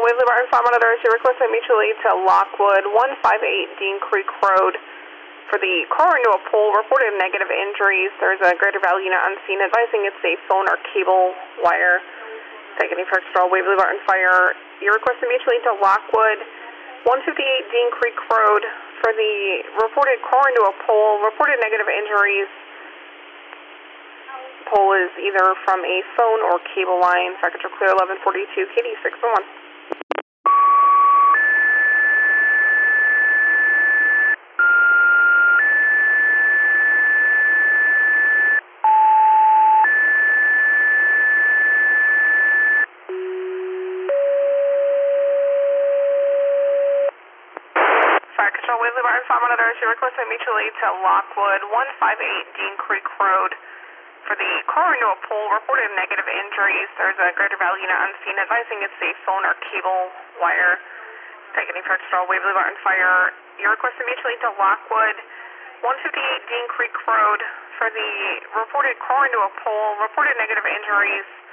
Waverly Barton Farm Monitors, you requested mutually to Lockwood, 158 Dean Creek Road. For the car into a pole, reported negative injuries. There's a greater value unit unseen, advising it's a phone or cable wire. Taking effect for Waverly Barton Fire, you requested mutually to Lockwood, 158 Dean Creek Road. For the reported car into a pole, reported negative injuries. Pole is either from a phone or cable line. Package are clear, 1142, KD 601. Fire Control, Waverly Barton Farm Monitors, you requested mutually to Lockwood, 158 Dean Creek Road. For the car into a pole, reported negative injuries. There's a greater value unit unseen, advising it's a phone or cable wire. Taking effect for Waverly Barton Fire, you requested mutually to Lockwood, 158 Dean Creek Road. For the reported car into a pole, reported negative injuries.